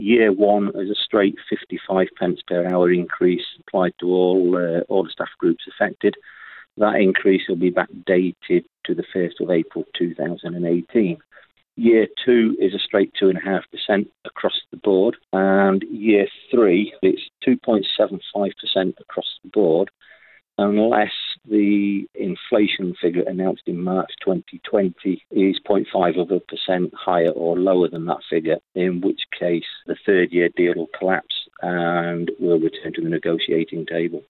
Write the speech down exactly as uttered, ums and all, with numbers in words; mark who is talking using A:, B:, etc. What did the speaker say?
A: Year one is a straight fifty-five pence per hour increase applied to all uh, all the staff groups affected. That increase will be backdated to the first of April two thousand eighteen. Year two is a straight two point five percent across the board, and year three, it's two point seven five percent across the board, unless the inflation figure announced in March twenty twenty is zero point five of a percent higher or lower than that figure, in which case the third year deal will collapse and we'll return to the negotiating table.